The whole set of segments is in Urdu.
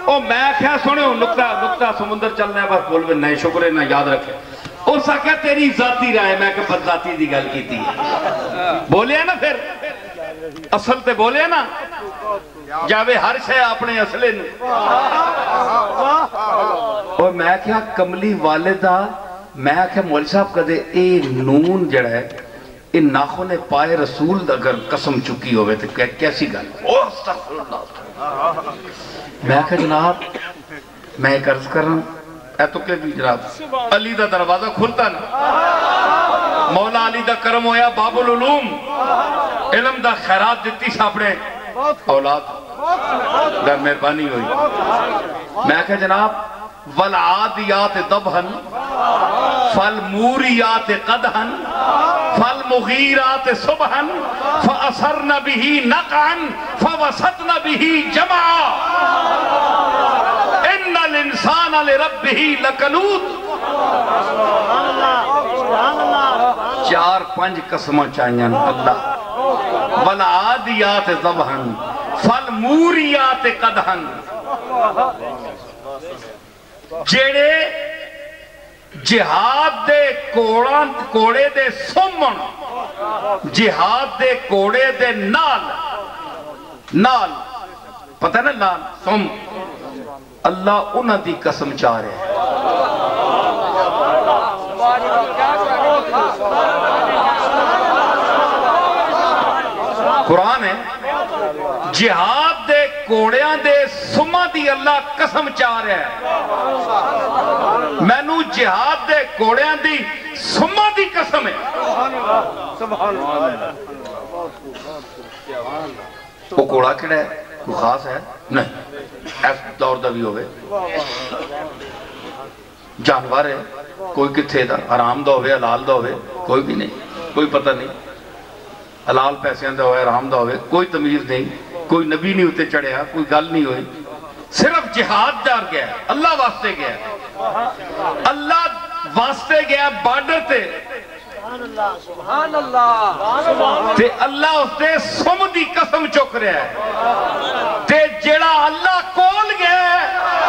او میں کیا سنے ہوں نکتہ سمندر چلنا ہے بس بول میں نئے شکرے نہ یاد رکھے اس آکھا تیری ذاتی رائے میں کہ بد ذاتی دی گل کی تھی بولے ہیں نا پھر اصل تے بولے ہیں نا جاوے ہر شے اپنے اصلے اور میں کیا کملی والدہ میں کیا مول صاحب کدے اے نون جڑا ہے اے ناخوں نے پائے رسول اگر قسم چکی ہوئے تو کیسی گل میں کہا جناب میں ایک عرض کر رہا ہوں اے تو کہ بھی جناب علی دا دروازہ کھلتا نا مولا علی دا کرم ہویا باب العلوم علم دا خیرات دیتی ساپڑے اولاد در مہربانی ہوئی میں کہا جناب والعادیات ضبحا فالموریات قدحا فالمغیرات صبحا فأثرن به نقعا فوسطن به جمعا ان الانسان لربه لکنود 4-5 قسمہ چاہیاں اللہ والعادیات ضبحا فالموریات قدحا جیڑے جہاد دے کوڑے دے سمن جہاد دے کوڑے دے نال پتہ ہے نا نال سم اللہ انہ دی قسم چاہ رہے ہیں قرآن ہے جہاد دے کوڑیاں دے سمہ دی اللہ قسم چاہ رہے ہیں میں نو جہاد دے کوڑیاں دی سمہ دی قسم ہے وہ کوڑا کڑا ہے کوئی خاص ہے نہیں ایس دور دا بھی ہوئے جانور ہے کوئی کتھے دا حرام دا ہوئے حلال دا ہوئے کوئی بھی نہیں کوئی پتہ نہیں حلال پیسے دا ہوئے حرام دا ہوئے کوئی تمیز نہیں کوئی نبی نہیں ہوتے چڑھے ہاں کوئی گل نہیں ہوئی صرف جہاد جار گیا ہے اللہ واسطے گیا ہے اللہ واسطے گیا ہے بارڈر تے سبحان اللہ تے اللہ اس تے سم دی قسم چک رہا ہے تے جڑا اللہ کول گیا ہے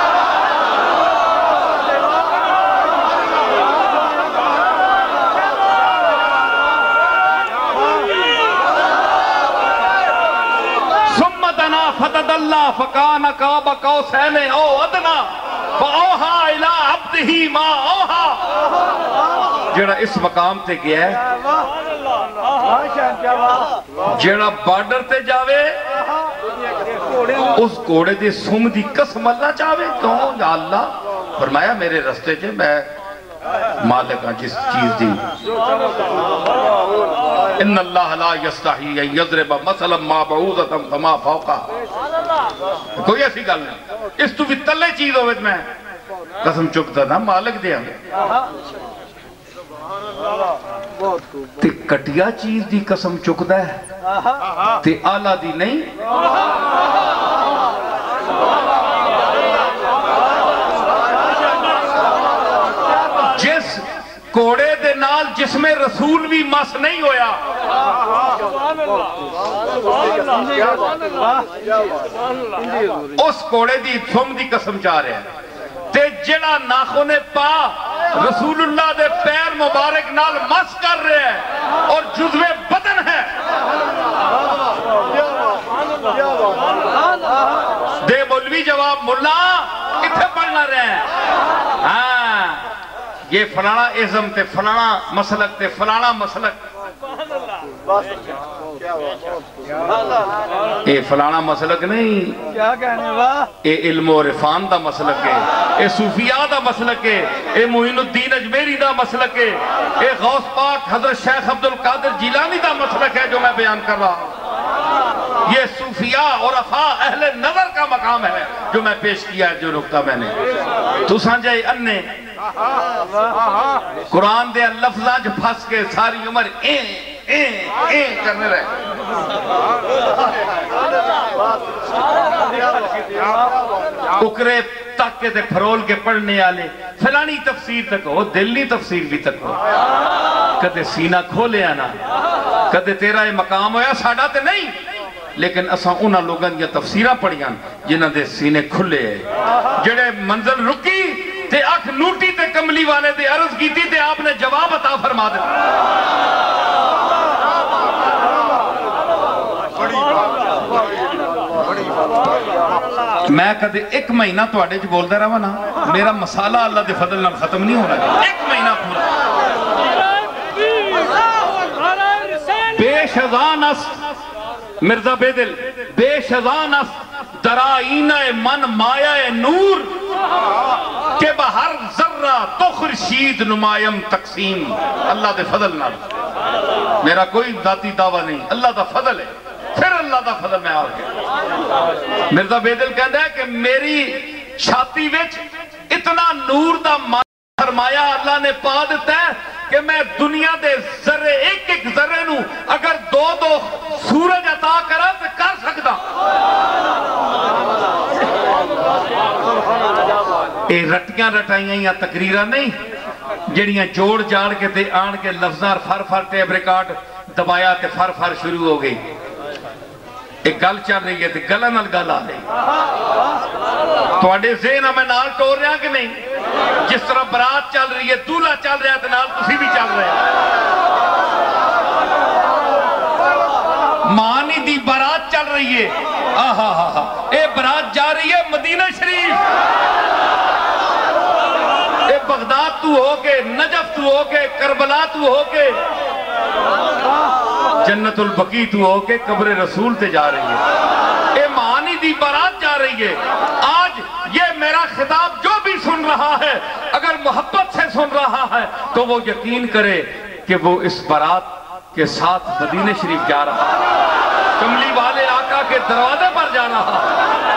فتد اللہ فکان قاب قوسین او ادنا فاوہا الى عبدہی ما اوہا جڑا اس مقام تے گیا ہے جڑا بارڈر تے جاوے اس کوڑے دے سم دی قسم اللہ چاہوے کیوں یا اللہ فرمایا میرے رستے چھے میں مالک ہاں جس چیز دی ان اللہ لا یستحی ان یضرب مثلا ما بعوضتا فما فوقا کوئی ایسی گل نہیں اس تو بھی تلے چیز ہوئے میں قسم چکتا تھا مالک دیا تے کٹیا چیز دی قسم چکتا ہے تے آلہ دی نہیں جس کوڑے دے نال جس میں رسول بھی مس نہیں ہویا اس کوڑے دی تھم دی قسم چاہ رہے ہیں تے جڑا ناخونے پا رسول اللہ دے پیر مبارک نال مس کر رہے ہیں اور جزوے بدن ہے دے مولوی جواب ملا کتھے پڑھنا رہے ہیں ہاں یہ فلانا ازم تے فلانا مسلک تے فلانا مسلک اے فلانا مسلک نہیں اے علم و عرفان دا مسلک ہے اے صوفیاء دا مسلک ہے اے معین الدین اجمیری دا مسلک ہے اے غوث پاک حضرت شیخ عبدالقادر جیلانی دا مسلک ہے جو میں بیان کر رہا ہوں یہ صوفیاء اور عرفاء اہل نظر کا مقام ہے جو میں پیش کیا ہے جو نکتہ میں نے تو سانجھے اننے قرآن دے لفظاں جو پھنس کے ساری عمر کرنے رہے اکرے تک کے تے پھرول کے پڑھنے آلے فلانی تفسیر تک ہو دلی تفسیر بھی تک ہو کدے سینہ کھولے آنا کدے تیرا یہ مقام ہویا ساڑھا تے نہیں لیکن اساں انہاں لوگاں دیا تفسیرہ پڑھیاں جنہاں دے سینے کھلے ہیں، جڑے منزل رکی تے اکھ نوٹی تے کملی والے دے عرض کی تھی تے آپ نے جواب عطا فرما دے. میں کدے ایک مہینہ تو آڑے جو بول دے رہا نا، میرا مسالہ اللہ دے فضل نال ختم نہیں ہونا. ایک مہینہ پورا بے شزان است مرزا بیدل، بے شزان است درائینہ من مایا نور کہ بہر ذرہ تو خورشید نمائم تقسیم. اللہ دے فضل نال، میرا کوئی ذاتی دعویٰ نہیں، اللہ دا فضل ہے. پھر اللہ دا فضل میں آ گیا. مرزا بیدل کہتا ہے کہ میری چھاتی وچ اتنا نور دا فرمایا اللہ نے پا دیتا ہے کہ میں دنیا دے ذرے ایک ایک ذرے نو اگر دو دو سورج عطا کرا تو کر سکتا. اے رٹیاں رٹائیاں یا تقریرہ نہیں جڑیاں جوڑ جاڑ کے تے آن کے لفظار فر فر ٹیپ ریکارڈ دبایا تے فر فر شروع ہو گئی. ایک گل چل رہی ہے تے گلہ نال گل آ رہی. تواڈے ذہن میں نال ٹور رہا کہ نہیں؟ جس طرح برات چل رہی ہے، دولہا چل رہا ہے تے نال تسی بھی چل رہے ہیں. مانی دی برات چل رہی ہے. اے برات جا رہی ہے مدینہ شریف. اے بغداد تو ہو کے، نجف تو ہو کے، کربلا تو ہو کے، جنت البقیع تو ہو کے قبر رسول تے جا رہی ہے. اے معانی دی برات جا رہی ہے. آج یہ میرا خطاب جو بھی سن رہا ہے اگر محبت سے سن رہا ہے تو وہ یقین کرے کہ وہ اس برات کے ساتھ مدینہ شریف جا رہا ہے، کملی والے آقا کے دروازے پر جا رہا ہے.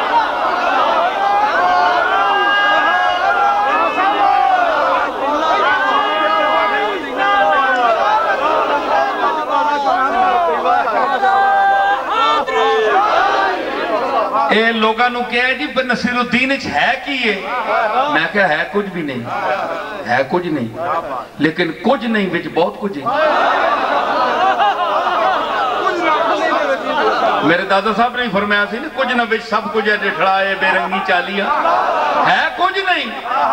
اے لوگاں نو کہا ہے جی نصیر الدین ہے کی ہے؟ میں کہا ہے کچھ بھی نہیں، ہے کچھ نہیں، لیکن کچھ نہیں بچ بہت کچھ ہے. میرے دادا صاحب نے فرمایا سی نا کچھ نہ بچ سب کچھ ہے، ڈٹھڑائے بے رنگی چالیاں. ہے کچھ نہیں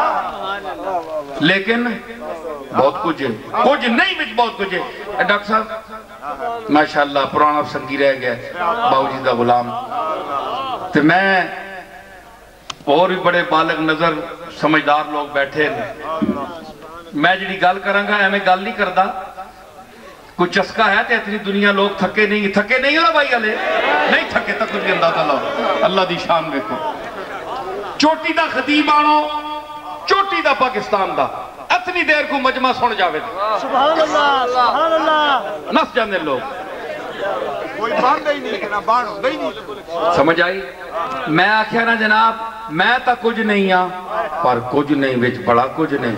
لیکن بہت کچھ ہے. کچھ نہیں بچ بہت کچھ ہے. ڈاکٹر صاحب ماشاءاللہ پرانا سنگی رہ گیا باؤ جی دا غلام. تو میں اور بھی بڑے بالغ نظر سمجھدار لوگ بیٹھے ہیں. میں جڑی گل کرانگا میں گل نہیں کردا. کوئی چسکا ہے تو اتنی دنیا لوگ تھکے نہیں ہو نا بھائی علی نہیں تھکے تک کچھ اندازہ لاؤ. اللہ دی شان دیکھو. چوٹی دا خطیب آنو، چوٹی دا پاکستان دا اتنی دیر کو مجمع سن جاوے سبحان اللہ سبحان اللہ نس جاندے لوگ. کوئی باندھا ہی نہیں کہ نہ باندھو گئی نہیں. سمجھ آئی؟ میں آکھیا نا جناب میں تا کچھ نہیں ہاں پر کچھ نہیں وچ بڑا کچھ نہیں.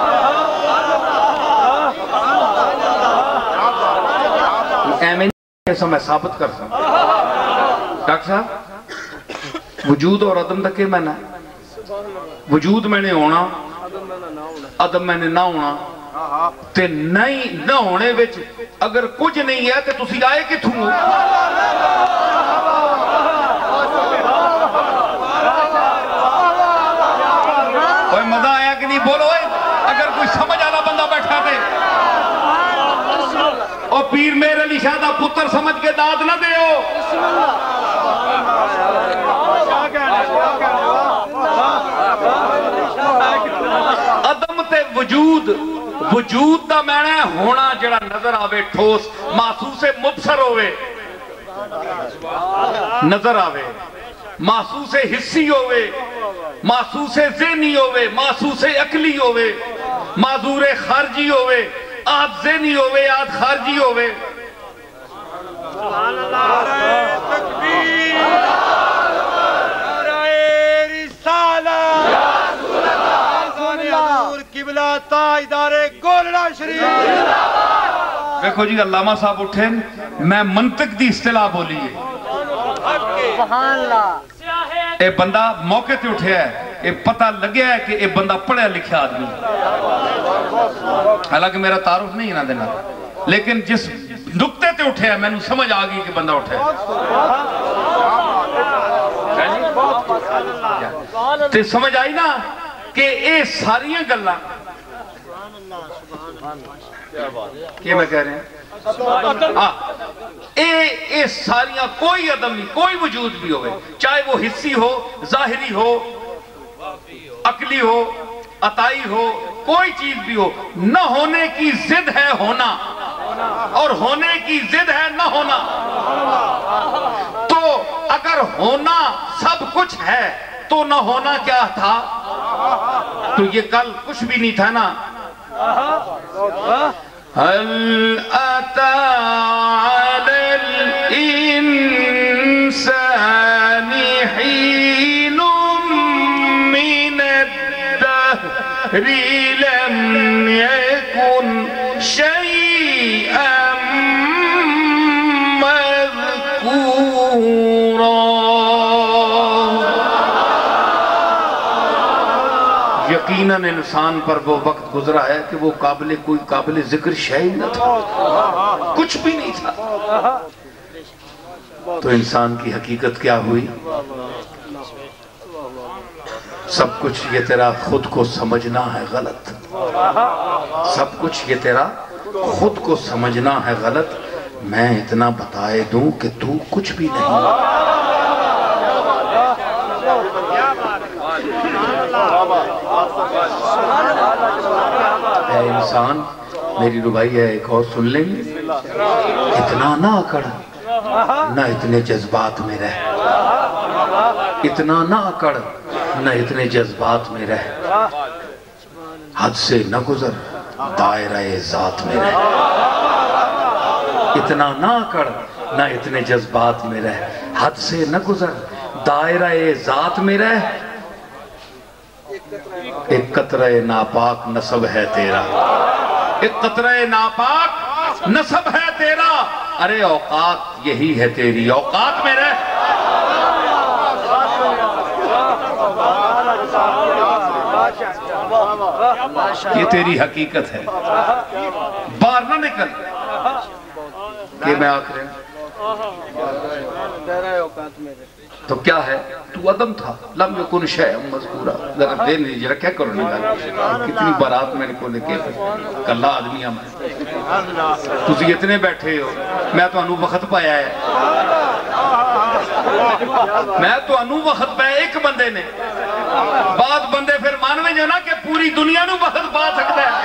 ایمین ایسا میں ثابت کر سکتا. ڈاکٹر صاحب وجود اور عدم تک میں نے وجود میں نے ہونا عدم میں نے نہ ہونا تے نہیں نہ ہونے وچ اگر کچھ نہیں ہے تے تسی آئے کتھوں ہو؟ کوئی مزہ آیا کہ نہیں بولو اگر کوئی سمجھ آلا بندہ بیٹھا تے اور پیر میر علی شاہ دا پتر سمجھ کے داد نہ دے ہو. عدم تے وجود وجود دا معنی ہونا جڑا نظر آوے ٹھوس محسوس مبصر ہوئے نظر آوے محسوس حسی ہوئے محسوس ذہنی ہوئے محسوس عقلی ہوئے معذور خارجی ہوئے آدھ ذہنی ہوئے آدھ خارجی ہوئے. سبحان اللہ تکبیر نعرہ رسالت یا رسول اللہ حضور قبلہ تاجدار گولڑا شریف. دیکھو جی علامہ صاحب اٹھیں میں منطق دی اصطلاح بولی ہے. سبحان اللہ اے بندہ موقع تے اٹھیا ہے اے پتہ لگیا ہے کہ اے بندہ پڑھیا لکھیا آدمی حالانکہ میرا تعارف نہیں نہ دینا لیکن جس نقطے تے اٹھیا ہے میں نے سمجھ آگئی کہ بندہ اٹھیا ہے. تے سمجھ آئی نا کہ اے ساریاں گلاں کیا میں کہہ رہے ہیں اے ساریاں کوئی عدم نہیں، کوئی وجود بھی ہوئے، چاہے وہ حصی ہو، ظاہری ہو، عقلی ہو، عطائی ہو، کوئی چیز بھی ہو، نہ ہونے کی ضد ہے ہونا اور ہونے کی ضد ہے نہ ہونا۔ تو اگر ہونا سب کچھ ہے تو نہ ہونا کیا تھا؟ تو یہ کل کچھ بھی نہیں تھا نا۔ هل أتى على الإنسان حين من الدهر لم يكن شيئا مذكورا۔ یقیناً انسان پر وہ وقت گزرا ہے کہ وہ کوئی قابل ذکر شے نہ تھا، کچھ بھی نہیں تھا۔ تو انسان کی حقیقت کیا ہوئی؟ سب کچھ یہ تیرا خود کو سمجھنا ہے غلط، سب کچھ یہ تیرا خود کو سمجھنا ہے غلط۔ میں اتنا بتائے دوں کہ تو کچھ بھی نہیں۔ اے انسان، میری ربائی ہے، ایک اور سن لیں گے۔ اتنا نہ اکڑ، نہ اتنے جذبات میں رہ، اتنا نہ اکڑ، نہ اتنے جذبات میں رہ، حد سے نہ گزر، دائرہ ذات میں رہ۔ اتنا نہ اکڑ، نہ اتنے جذبات میں رہ، حد سے نہ گزر، دائرہ ذات میں رہ۔ ایک قطرہ ناپاک نصب ہے تیرا، ایک قطرہ ناپاک نصب ہے تیرا، ارے اوقات یہی ہے تیری، اوقات میں رہ۔ یہ تیری حقیقت ہے، باہر نہ نکل کہ میں آخر تو کیا ہے؟ تو عدم تھا، لم یکن شیء مذکورا۔ ذرا دیر نہیں رکھا کرو نہیں، کتنی بارات میں کو لے کے کلا آدمی ہم تسی اتنے بیٹھے ہو، میں تو انو وقت پایا ہے، میں تو انو وقت پایا ایک بندے نے، بعد بندے پھر مانویں جو نا کہ پوری دنیا نو وقت پا سکتا ہے۔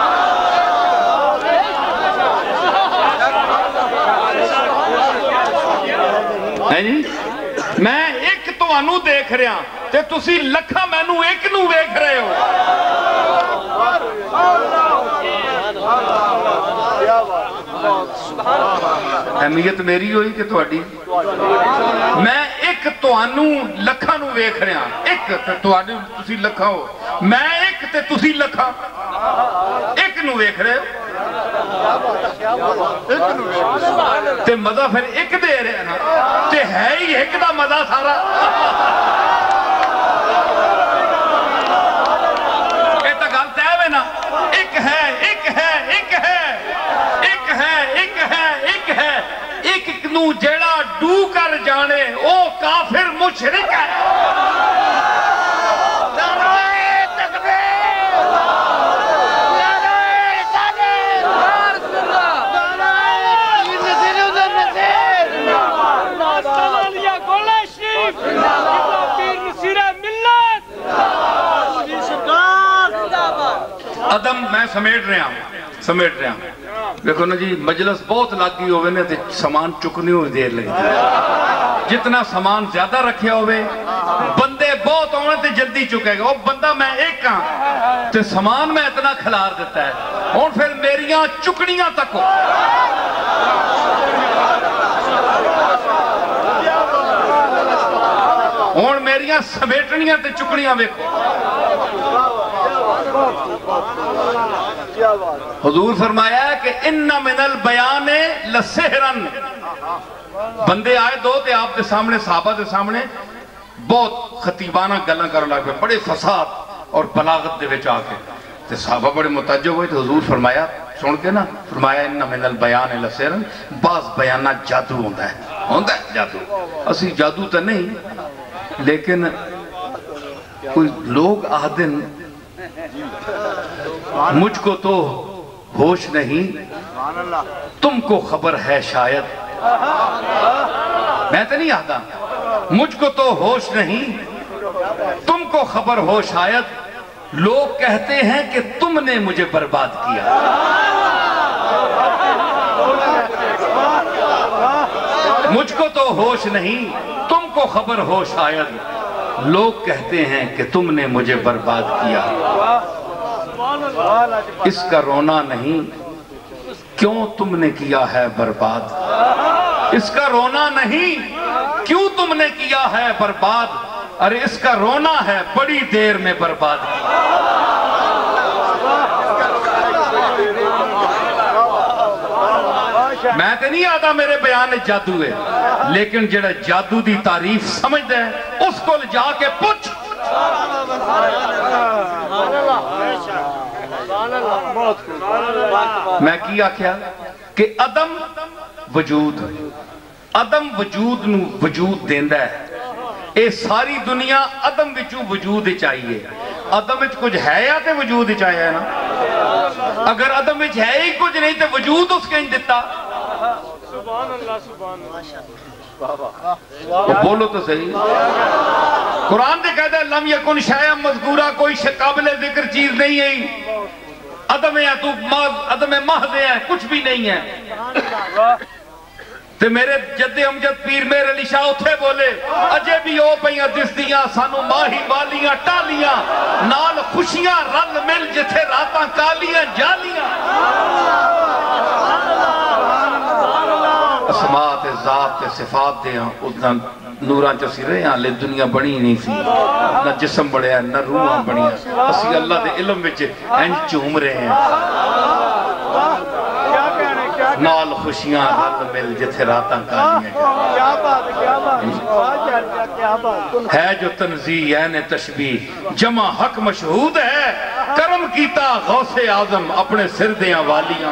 جی میں ایک تو انو دیکھ رہا تے تسی لکھا میں نو ایک نو دیکھ رہے ہو۔ اہمیت میری ہوئی کہ تواڈی؟ میں ایک تو انو لکھا نو دیکھ رہا، ایک تو انو تسی لکھا ہو، میں ایک تے تسی لکھا ایک نو دیکھ رہے ہو تے مزہ پھر ایک دے رہے نا تے ہے ہی ایک دا مزہ سارا۔ ایتا گالتا ہے میں نا، ایک ہے ایک ہے ایک ہے ایک ہے ایک ہے ایک ہے، ایک نو جیڑا ڈو کر جانے او کافر مشرک ہے۔ عدم میں سمیٹ رہا ہوں دیکھو نا جی، مجلس بہت لاگی ہوئے نے تے سامان چکنے ہوئے دیر لگی، جتنا سامان زیادہ رکھے ہوئے بندے بہت ہونے تے جلدی چکے گا، وہ بندہ میں ایک کہاں تے سامان میں اتنا کھلار دیتا ہے، اور پھر میریاں چکنیاں تک ہو۔ اور میریاں سمیٹنیاں تے چکنیاں ویکھو۔ حضور فرمایا ہے کہ ان من البیان لسحرن، بندے آئے دو تے آپ دے سامنے، صحابہ دے سامنے بہت خطیبانہ گلاں کرن لگ پے، بڑے فساد اور بلاغت دے وچ آ کے تے صحابہ بڑے متعجب ہوئے، تے حضور فرمایا سن کے نا، فرمایا ان من البیان لسحرن، بعض بیانات جادو ہوندا ہے جادو، اسی جادو تے نہیں لیکن کوئی لوگ آدن مجھ کو تو ہوش نہیں، تم کو خبر ہے شاید، میں تو نہیں آتا، مجھ کو تو ہوش نہیں، تم کو خبر ہو شاید، لوگ کہتے ہیں کہ تم نے مجھے برباد کیا۔ مجھ کو تو ہوش نہیں، تم کو خبر ہو شاید، لوگ کہتے ہیں کہ تم نے مجھے برباد کیا۔ اس کا رونا نہیں، کیوں تم نے کیا ہے برباد؟ اس کا رونا نہیں، کیوں تم نے کیا ہے برباد؟ ارے اس کا رونا ہے، بڑی دیر میں برباد کیا۔ میں تے نہیں آتا میرے بیان جادو ہے، لیکن جڑا جادو دی تعریف سمجھ دے اس کو جا کے پوچھ۔ میں کیا کیا کہ عدم وجود، عدم وجود نو وجود دیندہ ہے۔ اے ساری دنیا عدم وچوں وجود چاہیے، عدم وچ کچھ ہے یا تے وجود چاہیے ہے نا؟ اگر عدم وچ ہے ہی کچھ نہیں تے وجود اس کے دیتا۔ سبحان اللہ سبحان اللہ، بولو تو صحیح۔ قرآن دے کہتا ہے لم یکن شیئا مذکورا، کوئی قابل ذکر چیز نہیں ہے، عدم ہے تو عدم محض ہے، کچھ بھی نہیں ہے۔ تے میرے جد امجد پیر میرے علی شاہ اتھے بولے اجے بھی او پہیاں دستیاں سانو ماہی والیاں ٹالیاں، نال خوشیاں رل مل جتھے راتاں کالیاں جالیاں۔ اسماء تے ذات تے صفات دے ہاں اتنا نوراں چسی رہے ہیں، لے دنیا بڑی نہیں سی، نہ جسم بڑے ہیں نہ روحاں بڑی ہیں، اسی اللہ دے علم وچ انج چوم رہے ہیں۔ نال خوشیاں رل مل جتھے راتاں کالیاں ہے، جو تنزیہ یعنی تشبیہ جمع حق مشہود ہے، کرم کیتا غوث اعظم اپنے سردیاں والیاں۔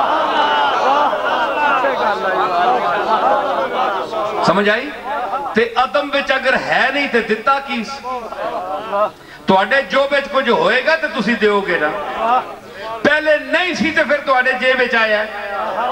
سمجھ آئی؟ تے عدم وچ اگر ہے نہیں تے دتا کیس؟ تو اڈے جو بچ کچھ ہوئے گا تے تسی دیو گے نا، پہلے نہیں سی تے پھر تو اڈے جے بچ آیا ہے۔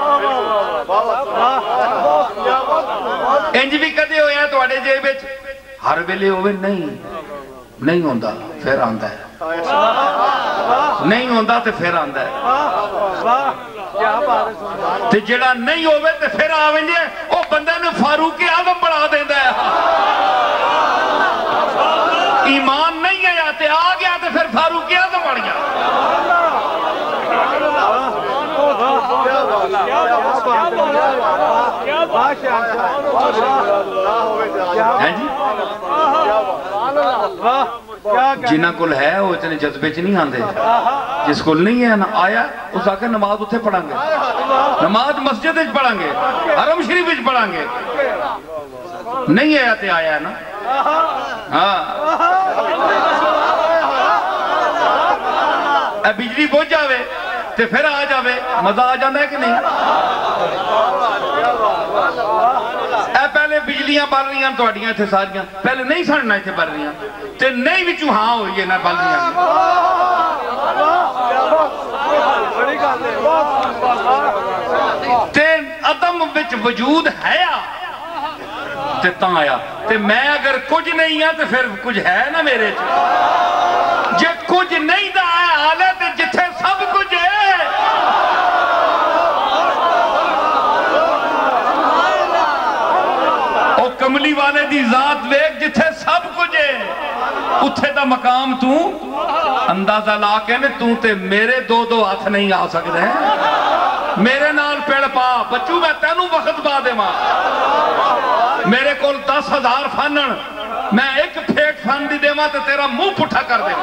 انج بھی کدے ہویا ہے تو اڈے جے بچ ہر ویلے ہوئے نہیں ہوندہ پھر آندہ ہے، نہیں ہوندہ تے پھر آندہ ہے۔ تے جڑا نہیں ہوئے تے پھر آویں جے او بندے نے فاروق اعظم بڑھا دیندہ ہے۔ ایمان نہیں ہے یا تے آ گیا تے پھر فاروق اعظم بڑھ گیا۔ جنہ کل ہے وہ اتنے جذبے چ نہیں آندے، جس کل نہیں ہے نا آیا اس آکے نماز اتھے پڑھیں گے، نماز مسجد وچ پڑھیں گے، حرم شریف وچ پڑھیں گے، نہیں آیا تے آیا ہے نا۔ اے بجلی بوجھ جاوے تے پھر آ جاوے، مزہ آ جاندہ ہے کہ نہیں؟ اے پہلے بجلیاں بل رہی ہیں تو اڈیاں تھے ساریاں، پہلے نہیں سڑنا تھے بل رہی ہیں، تے نہیں بھی چوہاں ہوئی ہے نہ بل رہی ہیں۔ تے عدم وچ وجود ہے تے تاں آیا، تے میں اگر کچھ نہیں ہے تے پھر کچھ ہے نا میرے چ، جے کچھ نہیں دا ہے حالے تے جتھے سب کچھ ہے۔ او کملی والے دی ذات ویک جتھے سب کچھ ہے، اتھے دا مقام تو اندازہ لا کے نے تو تے میرے دو ہاتھ نہیں آ سکتے ہیں، میرے نال پیڑ پا بچو میں تینوں وقت با دے ماں، میرے کول 10,000 فنن، میں ایک پھیٹ فن دی دے ماں تے تیرا منہ پٹھا کر دے،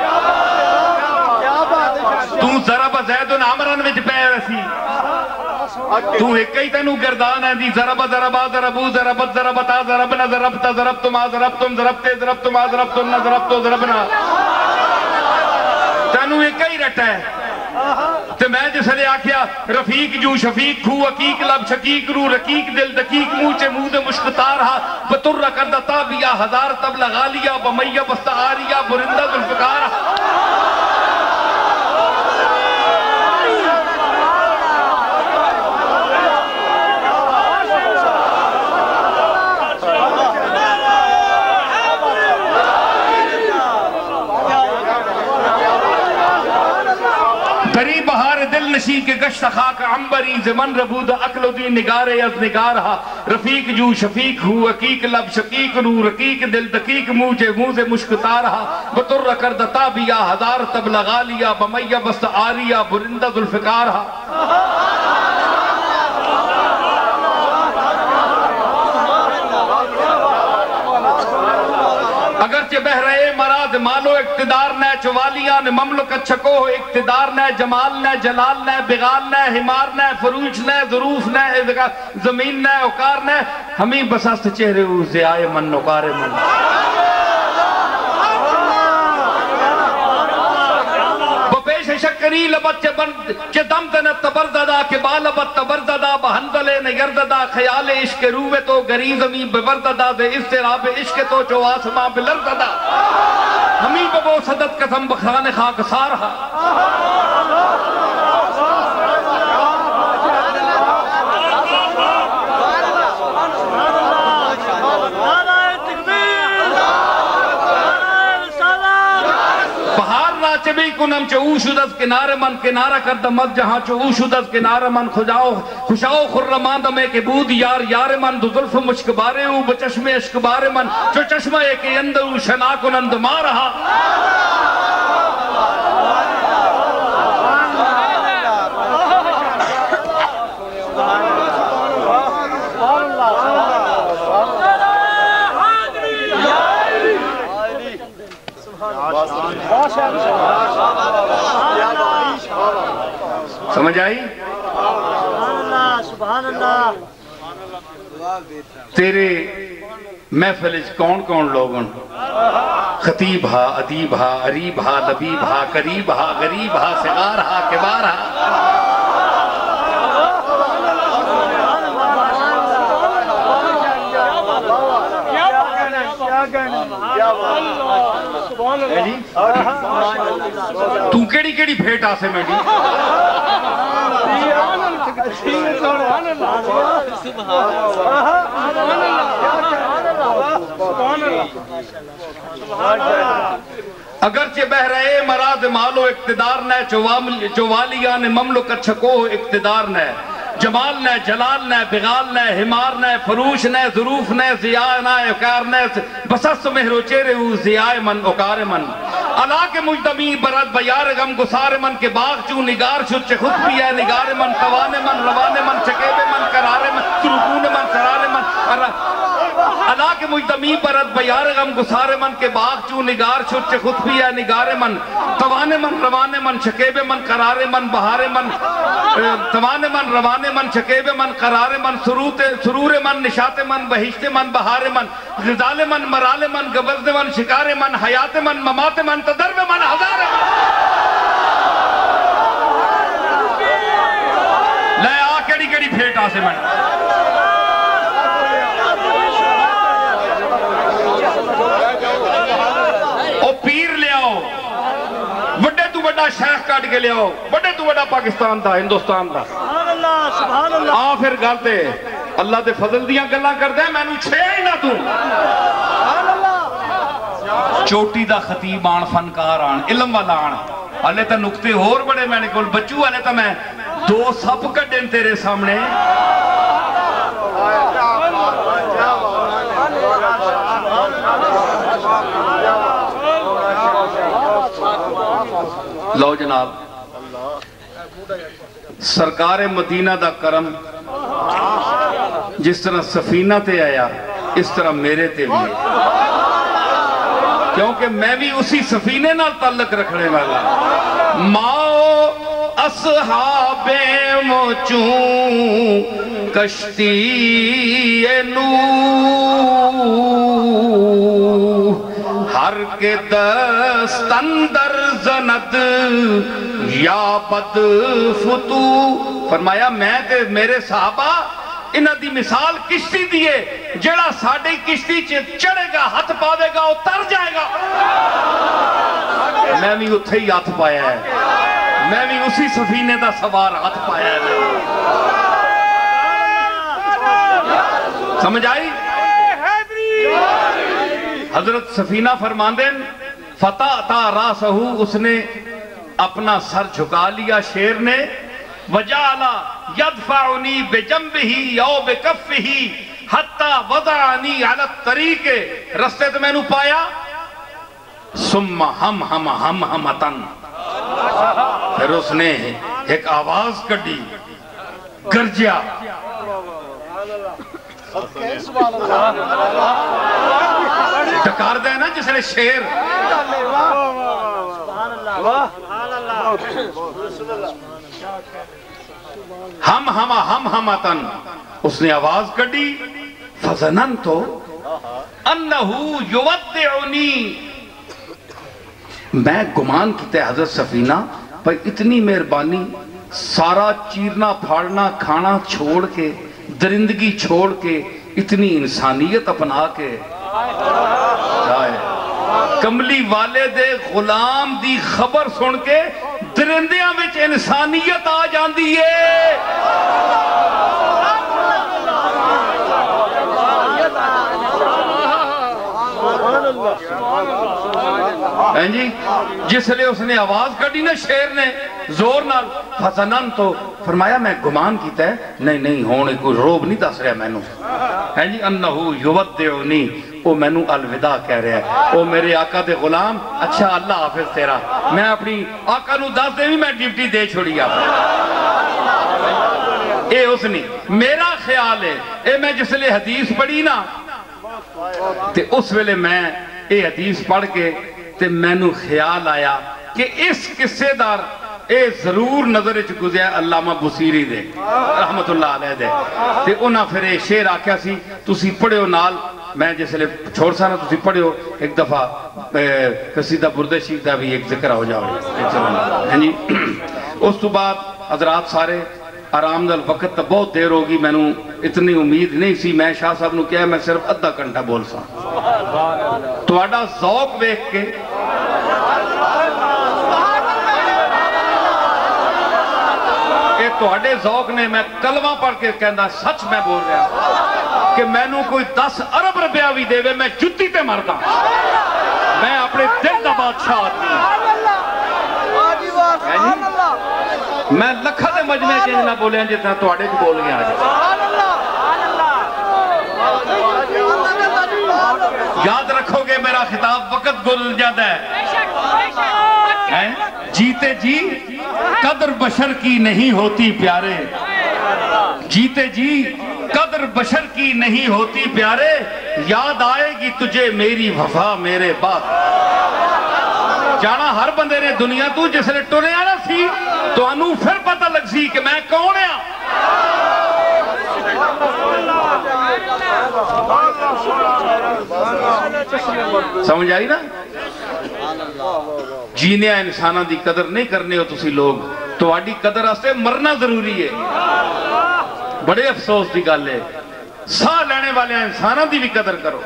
تو ضرب زیدن عمرن وچ پہ رسی، تو ایک ہی تینوں گردان ہے دی ضرب ضربا ضربو ضربت ضربتا ضربنا ضربتا ضربتما ضربتم ضربتے ضربتما ضربتن ضربتو ضربنا، تینوں ایک ہی رٹا ہے۔ تے میں جس نے آکھیا رفیق جو شفیق کھو حقیق لب شکیق رو رقیق دل دقیق موچے مود مشکتار ہا بطر کردہ تابیا ہزار تب لگا لیا بمیہ بستعاریا برندہ ذوالفقار دری بہار دل نشی کے گشت خاک عمبری زمن ربود اکل دی نگار از نگارہا رفیق جو شفیق ہو حقیق لب شقیق رو رقیق دل دقیق موجے موز مشکتارہا بطر کردہ تابیا ہزار تب لگا لیا بمیہ بست آریا برندہ ذوالفقارہا اگرچہ بہرے مراد مالو اقتدار نہ چوالیان مملکت چھکو اقتدار نہ جمال نہ جلال نہ بغال نہ حمار نہ فروج نہ ظروف نہ زمین نہ اوکار نہ ہمیں بسست چہرے ہو زیائے من نکار من بپیش شکری لبت چے دم دنت تبرددا کے بالبت تبرددا بہندل نیرددا خیال عشق روے تو گری زمین ببرددا دے استراب عشق تو جو آسمان بلرددا ہمیں ببو صدت قسم بخان خاک سارہا چبی کنم چو اوشد از کنار من کنارہ کردہ مد جہاں چو اوشد از کنار من خوشاو خرمان دمے کے بود یار یار من دو ظلف مشکبارے ہوں بچشم اشکبارے من چو چشمہ ایک اندر شنا کنند مارہا سمجھ آئی سبحان اللہ تیرے محفل کون کون لوگن خطیب ہا ادیب ہا عریب ہا لبیب ہا قریب ہا غریب ہا صغار ہا کبار ہا تو کیڑی کیڑی بھیٹ آسے میں دی اگرچہ بہرے مراد مالو اقتدار نہ چوالیان مملکت چھکو اقتدار نہ جمال نہ جلال نہ بغال نہ حمار نہ فروش نہ ظروف نہ زیاء نہ اکار نہ بسست مہرو چیرے ہو زیاء من اکار من علا کے مجدمی برد بیار غم گسار من کے باغ چو نگار شد چے خود بھی ہے نگار من توانے من روانے من چکیبے من کرارے من سرکون من سرارے من علا کے مجدمی برد بیار غم گسار من کے باغ چو نگار شد چے خود بھی ہے نگار من توانے من روانے من چکیبے من کرارے من بہارے من توانے من روانے من چکیبے من قرار من سرور من نشات من بہشت من بہار من غزال من مرال من گبزد من شکار من حیات من ممات من تدرب من ہزار من لے آ کیڑی کیڑی پھیٹ آسے من او پیر لے آؤ وڈے تو وڈا شیخ کاٹ کے لے آؤ وڈے تو وڈا پاکستان تھا ہندوستان تھا پھر گلتے اللہ دے فضل دیاں گلاں کر دے میں نو چھے ہی نہ تو چوٹی دا خطیب آن فنکار آن علم والا آن اللہ تا نکتے ہور بڑے میں نے کل بچو اللہ تا میں دو سب کڈن تیرے سامنے لو جناب سرکار مدینہ دا کرم جس طرح سفینہ تے آیا اس طرح میرے تے بھی کیونکہ میں بھی اسی سفینے نال تعلق رکھنے والا ماؤ اصحاب موچوں کشتی نو ہر کے دست اندر زند یا بد فتو، فرمایا میں تے میرے صحابہ انہاں دی مثال کشتی دیئے، جڑا ساڑھے کشتی چڑھے گا ہاتھ پاوے گا وہ تر جائے گا۔ میں بھی اتھے ہی ہاتھ پایا ہے، میں بھی اسی سفینے دا سوار ہاتھ پایا ہے۔ سمجھ آئی؟ حضرت سفینہ فرماندیں فتح تا راسہو، اس نے اپنا سر جھکا لیا شیر نے، وجعلا یدفعنی بجنبہی او بکفہی حتی وضعنی علی الطریق، رستے تو میں نو پایا، ثم ہمتن، پھر اس نے ایک آواز کڑی، گرجیا، ٹکار دے نا جس نے شیر، ہمتن، اس نے آواز کڑی، فظننتو انہو یودعنی، میں گمان کیتے حضرت سفینہ پر اتنی مہربانی، سارا چیرنا پھاڑنا کھانا چھوڑ کے، درندگی چھوڑ کے، اتنی انسانیت اپنا کے، کملی والے دے غلام دی خبر سن کے درندیاں وچ انسانیت آ جاندی ہے۔ جی جس لئے اس نے آواز کڑی نا شیر نے زور نال، فسنن تو فرمایا میں گمان کیتا ہے، نہیں ہونے کوئی روب نہیں دس رہا میں نو، جی انہو یودعنی، وہ میں نو الوداع کہہ رہا ہے، وہ میرے آقا دے غلام، اچھا اللہ حافظ تیرا، میں اپنی آقا نو دس دے بھی میں ڈیوٹی دے چھوڑی آپ، اے اس نے میرا خیال ہے، اے میں جس لئے حدیث پڑھی نا، تے اس ویلے میں اے حدیث پڑھ کے تے میں نو خیال آیا کہ اس قصے دار اے ضرور نظر چ گزیا علامہ بصیری دے رحمت اللہ علیہ دے، تے انہاں پھر اے شعر آکھیا سی تسی پڑھیو نال، میں جس لئے چھوڑ سا نا تسی پڑھیو ایک دفعہ قصیدہ برد شریف دا بھی ایک ذکر ہو جاؤ۔ اس تو بعد حضرات سارے آرام دل وقت تا بہت دیر ہوگی، میں نو اتنی امید نہیں سی، میں شاہ صاحب نو کیا ہے میں صرف ادھا گھنٹہ بول سا، تو آڈا ذوق بیک کے کہ تو آڈے ذوق نے میں کلمہ پڑھ کے کہندہ سچ میں بول رہا کہ میں نو کوئی 10 ارب روپیہ بھی دے وے میں جتی تے مردہ، میں اپنے دل دا بادشاہ آدمی، میں لکھا دے مجمع چینج نہ بولے ہیں جتنا تو آڑے جو بول گئے آج، یاد رکھو گے میرا خطاب وقت گزر جاتا ہے، جیتے جی قدر بشر کی نہیں ہوتی پیارے، جیتے جی قدر بشر کی نہیں ہوتی پیارے، یاد آئے گی تجھے میری وفا میرے بعد، جانا ہر بندے نے دنیا تو جس نے ٹرے آنا سی تو انہوں پھر پتہ لگ سی کہ میں کون ہے، سمجھ آئی نا؟ جینے انسانہ دی قدر نہیں کرنے ہو تسی لوگ، تو آڈی قدر آستے مرنا ضروری ہے، بڑے افسوس دی گل ہے، ساہ لینے والے انسانہ دی بھی قدر کرو،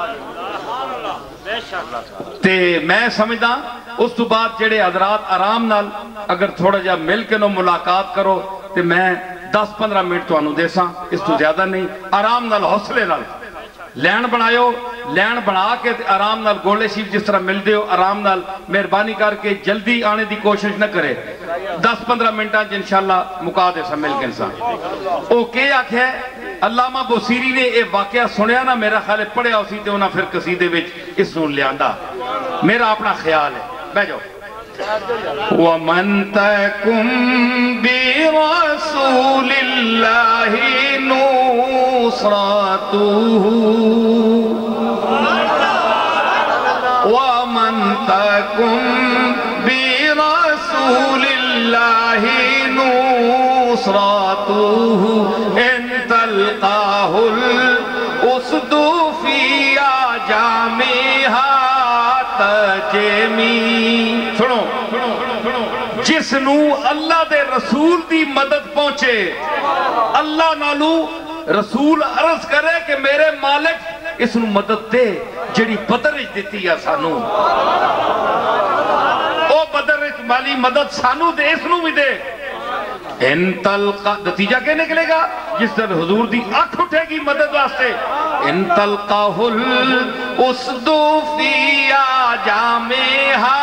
تے میں سمجھدا اس تو بعد جڑے حضرات آرام نال اگر تھوڑا جا مل کے نو ملاقات کرو تے میں 10-15 منٹ تو انہوں دے ساں، اس تو زیادہ نہیں، آرام نال حوصلے نال لین بنایو، لین بنا کے آرام نال گولے شیف جس طرح مل دیو، آرام نال مہربانی کر کے جلدی آنے دی کوشش نہ کرے، 10-15 منٹاں انشاءاللہ مکا دے سا مل کے انسان۔ او کے آکھے علامہ بصیری نے اے واقعہ سنیا نا، میرا خیال پڑھیا اسی تے انہاں پھر قصیدے وچ اس نوں لیاندا، میرا اپنا خیال ہے، بہ جاؤ۔ وَمَن تَكُن بِرَسُولِ اللَّهِ نُصْرَتُهُ وَمَن تَكُن بِرَسُولِ اللَّهِ نُصْرَتُهُ إِن تَلْقَاهُ الْأُسْدُ فِي أَعْجَامِهَا تَجْمِي، سنو جس نو اللہ دے رسول دی مدد پہنچے اللہ نالو رسول عرض کرے کہ میرے مالک اس نو مدد دے جڑی بدرج دیتی ہے سانو او بدرج مالی مدد سانو دے اس نو بھی دے ان تلقا نتیجہ کیا نکلے گا جس طرح حضور دی آنکھ اٹھے گی مدد واسطے ان تلقاہ الاسدو فی آجامہا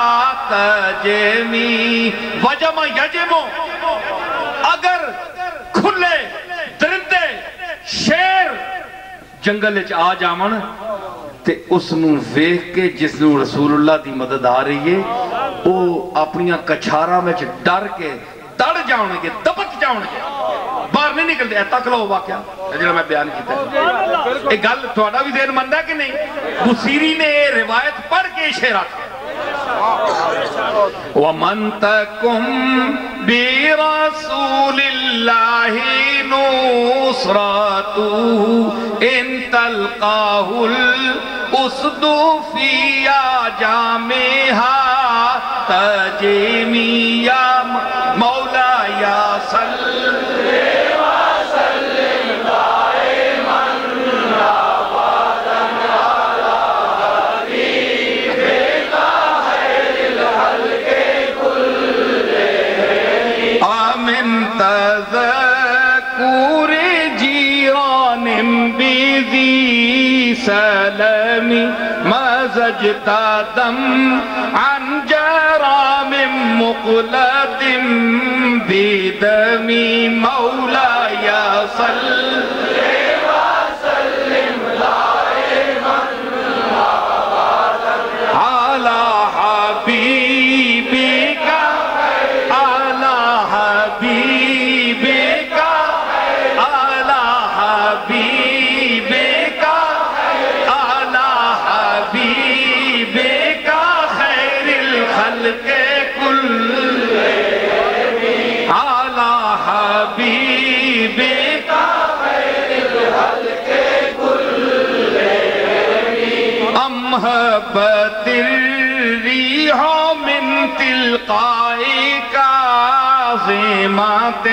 تجمی وجمع یجمو اگر کھلے درندے شیر جنگل اچ آ جامن تے اس نو ویکھ کے جس نو رسول اللہ دی مدد آ رہی ہے او اپنیاں کچھارا میں ڈر کے دڑ جاؤں گے دبک جاؤں گے باہر نہیں نکل دے تک لو واقعہ جنہا میں بیان کیتا ہے ایک گل توڑا بھی دیر مندہ کہ نہیں بصیری نے روایت پڑھ کے اشارہ وَمَن تَكُمْ بِرَسُولِ اللَّهِ نُصْرَتُهُ إِن تَلْقَاهُ الْأُسْدُ فِي آجَامِهَا تَجِمِي يَا مولا یا صلی وسلم دائما ابدا علی حبیبک خیر الخلق کلہم آمن تذکر جیران بذی سلام مزجت دم عن جرام مقلد بدمی مولاي صل وسلم دائما على حبيبك على حبيبك على حبيبك على حبيبك خير الخلق أمهبت الريح من تلقاء كاظمات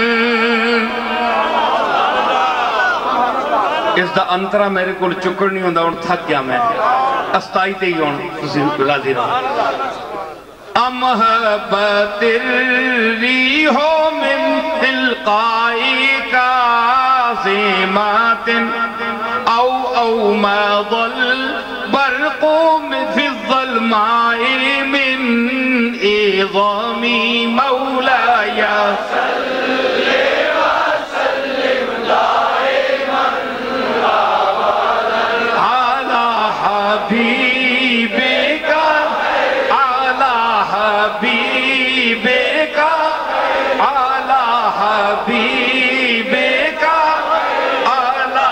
اس دا انترا میرے کو چکر نہیں ہوندہ اور تھک گیا میں استائی تے ہی ہوں تسی راضی رہو أمهبت الريح من تلقاء كاظمات أو ما ظل برق في الظلماء من إظام مولاي صل وسلم دائما أبدا على حبيبك على حبيبك على حبيبك على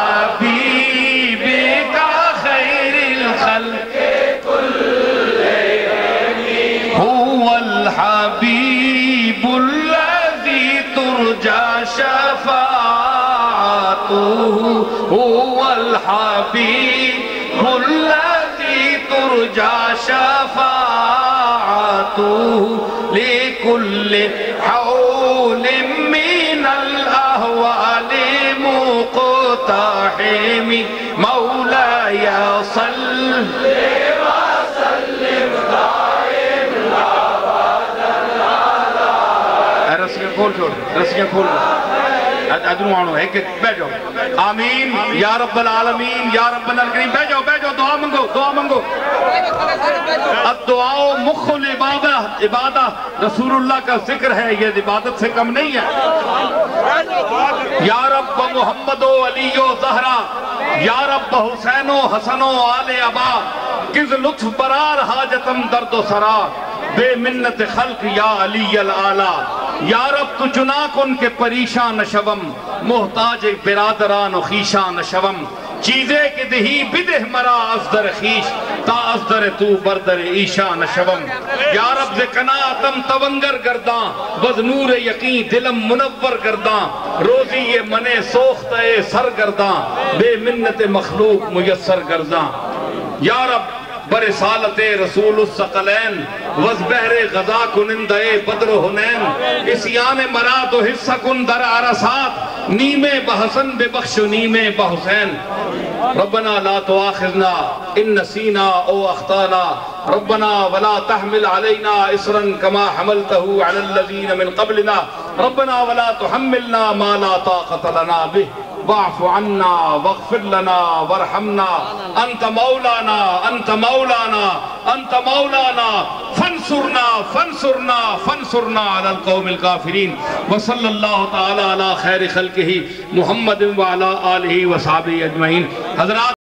حبيبك خير الخلق كلهم هو الحبيب الذي ترجى شفاعته هو الحبيب الذي ترجى شفاعته لكل حول من الأهوال مقتحم مولاي صل وسلم دائما أبدا على رسیاں کھول چھوڑ رسیاں کھول ادھروں آنو ہے کہ بیٹھ جاؤ آمین یا رب العالمین یا رب العالمین بیٹھ جاؤ دعا منگو الدعاء مخ العبادہ رسول اللہ کا ذکر ہے یہ عبادت سے کم نہیں ہے یا رب محمد و علی و زہرا یا رب حسین و حسن و آل ابا کز لطف برار حاجتم درد و سرا بے منت خلق یا علی العالی یا رب تو چنا کن کے پریشان نشوم محتاج برادران و خیشان نشوم چیزیں کہ دہی بدہ مرا ازدر خیش تا ازدر تو بردر ایشان نشوم یا رب زکناتم تونگر گرداں بز نور یقین دلم منور گرداں روزی یہ من سوخت سر گرداں بے منت مخلوق میسر گرداں یا رب برسالت رسول الثقلین وز بحر غزا کنندے بدر و حنین اسیان مراد و حصہ کن در عرصات نیمے بحسن بے بخش و نیمے بحسین ربنا لا تواخذنا ان نسینا او اخطانا ربنا ولا تحمل علينا اسرا كما حملته على الذين من قبلنا ربنا ولا تحملنا ما لا طاقة لنا به واعف عنا واغفر لنا وارحمنا انت مولانا انت مولانا انت مولانا فانصرنا فانصرنا فانصرنا على القوم الكافرين وصلى الله تعالى على خير خلقه محمد وعلى آله وصحبه اجمعين. حضرات